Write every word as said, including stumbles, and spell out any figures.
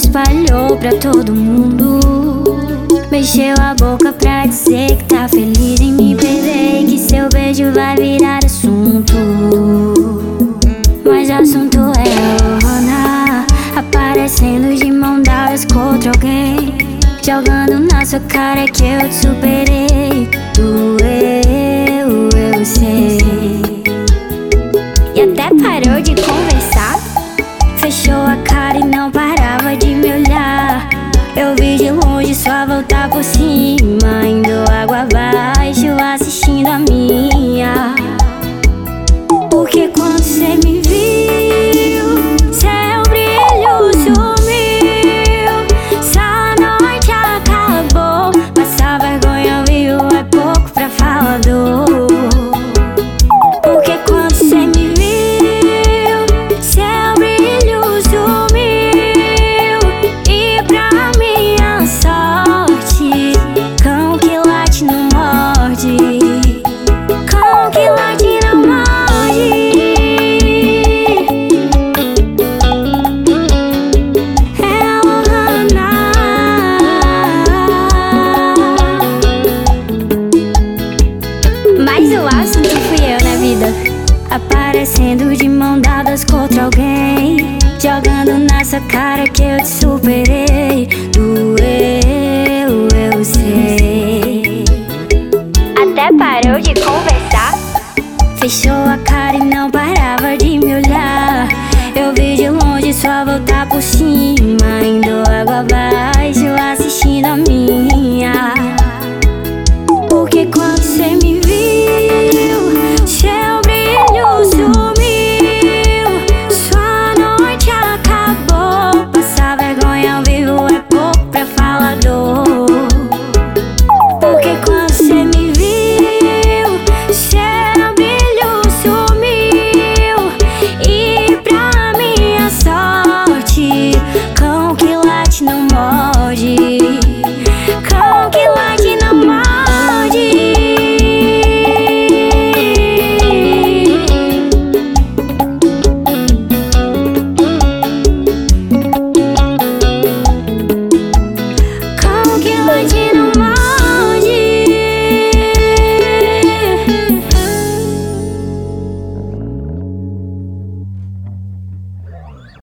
espalhou pra todo mundo. Mexeu a boca pra dizer que tá feliz em me perder, que seu beijo vai virar assunto. Mas assunto é a Ana aparecendo de mão dadas contra alguém, jogando na sua cara que eu te superei. Doeu, eu sei. E até parou de conversar, fechou a cara e não parava de me olhar. Eu vi de longe só voltar por cima, indo água abaixo, assistindo a minha. Porque quando cê me viu, seu brilho sumiu. Essa noite acabou, passar vergonha viu, é pouco pra falar dor. Porque quando cê me viu, seu brilho sumiu. E pra minha sorte, cão que late não morde, cão que late não morde. É a Lohana. Mas o assunto fui eu na vida, aparecendo de mão dadas contra alguém, jogando na sua cara que eu te superei. Doeu, eu sei. Até parou de conversar, fechou a cara e não parava de me olhar. Eu vi de longe só voltar por cima,